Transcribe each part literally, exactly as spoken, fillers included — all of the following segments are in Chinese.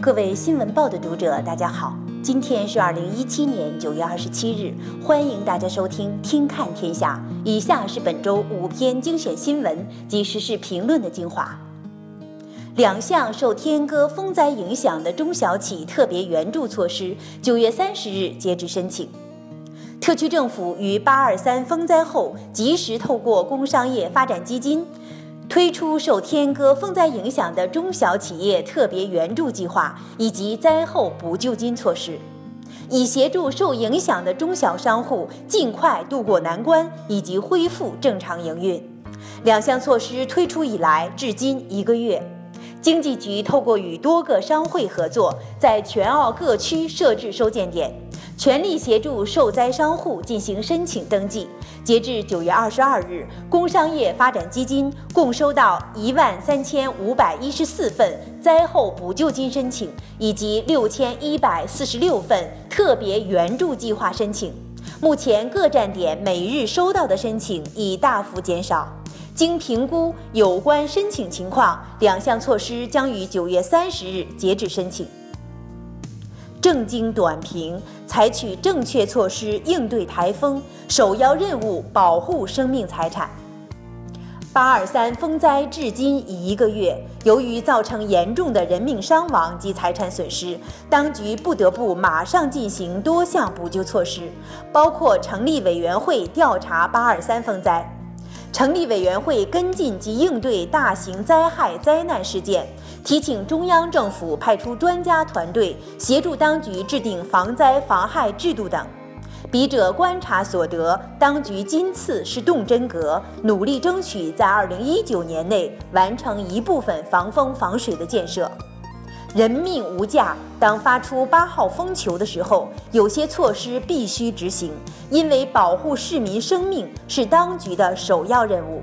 各位新闻报的读者，大家好，今天是二零一七年九月二十七日，欢迎大家收听《听看天下》。以下是本周五篇精选新闻及时事评论的精华。两项受天鸽风灾影响的中小企特别援助措施，九月三十日截止申请。特区政府于八二三风灾后，及时透过工商业发展基金，推出受天鸽风灾影响的中小企业特别援助计划以及灾后补救金措施，以协助受影响的中小商户尽快渡过难关以及恢复正常营运。两项措施推出以来，至今一个月，经济局透过与多个商会合作，在全澳各区设置收件点，全力协助受灾商户进行申请登记。截至九月二十二日，工商业发展基金共收到一万三千五百一十四份灾后补救金申请，以及六千一百四十六份特别援助计划申请。目前各站点每日收到的申请已大幅减少。经评估有关申请情况，两项措施将于九月三十日截止申请。正经短评，采取正确措施应对台风，首要任务保护生命财产。八二三风灾至今已一个月，由于造成严重的人命伤亡及财产损失，当局不得不马上进行多项补救措施，包括成立委员会调查八二三风灾，成立委员会跟进及应对大型灾害灾难事件，提请中央政府派出专家团队协助当局制定防灾防害制度等。笔者观察所得，当局今次是动真格，努力争取在二零一九年内完成一部分防风防水的建设。人命无价，当发出八号风球的时候，有些措施必须执行，因为保护市民生命是当局的首要任务。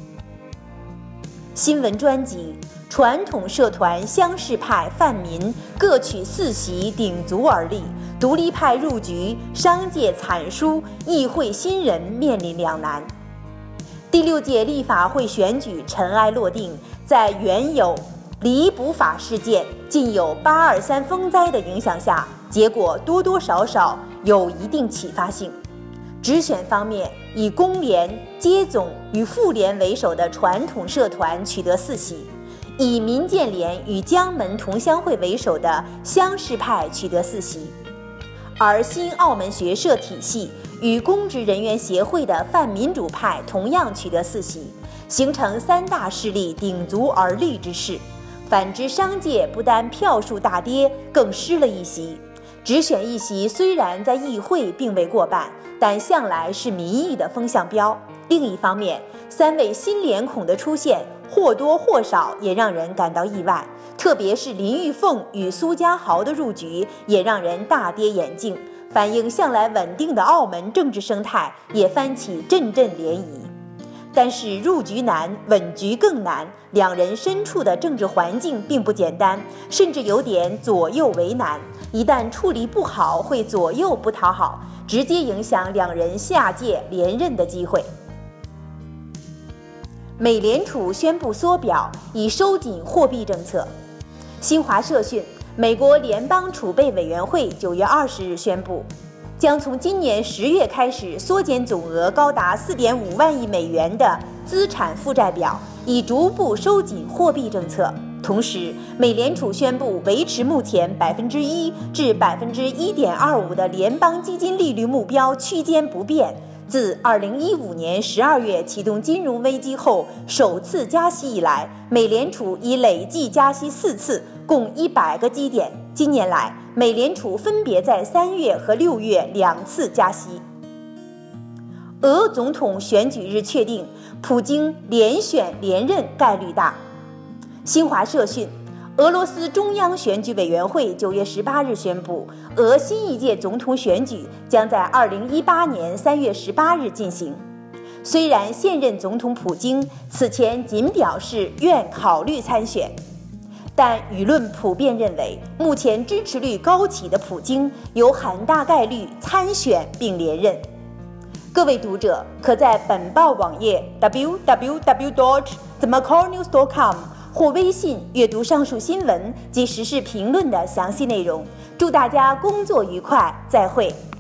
新闻专辑：传统社团乡事派泛民各取四席鼎足而立，独立派入局，商界惨输，议会新人面临两难。第六届立法会选举尘埃落定，在原有离补法事件，近有八二三风灾的影响下，结果多多少少有一定启发性。直选方面，以工联、接总与妇联为首的传统社团取得四席，以民建联与江门同乡会为首的乡事派取得四席，而新澳门学社体系与公职人员协会的泛民主派同样取得四席，形成三大势力鼎足而立之势。反之，商界不但票数大跌，更失了一席。直选一席虽然在议会并未过半，但向来是民意的风向标。另一方面，三位新脸孔的出现，或多或少也让人感到意外，特别是林玉凤与苏家豪的入局，也让人大跌眼镜，反映向来稳定的澳门政治生态也翻起阵阵涟漪。但是入局难，稳局更难，两人身处的政治环境并不简单，甚至有点左右为难。一旦处理不好，会左右不讨好，直接影响两人下届连任的机会。美联储宣布缩表，以收紧货币政策。新华社讯，美国联邦储备委员会九月二十日宣布，将从今年十月开始缩减总额高达四点五万亿美元的资产负债表，以逐步收紧货币政策。同时，美联储宣布维持目前百分之一至百分之一点二五的联邦基金利率目标区间不变。自二零一五年十二月启动金融危机后首次加息以来，美联储已累计加息四次，共一百个基点。今年来，美联储分别在三月和六月两次加息。俄总统选举日确定，普京连选连任概率大。新华社讯，俄罗斯中央选举委员会九月十八日宣布，俄新一届总统选举将在二零一八年三月十八日进行。虽然现任总统普京此前仅表示愿考虑参选，但舆论普遍认为，目前支持率高企的普京有很大概率参选并连任。各位读者可在本报网页 double u double u double u 点 the macau news dot com 或微信阅读上述新闻及时事评论的详细内容。祝大家工作愉快，再会。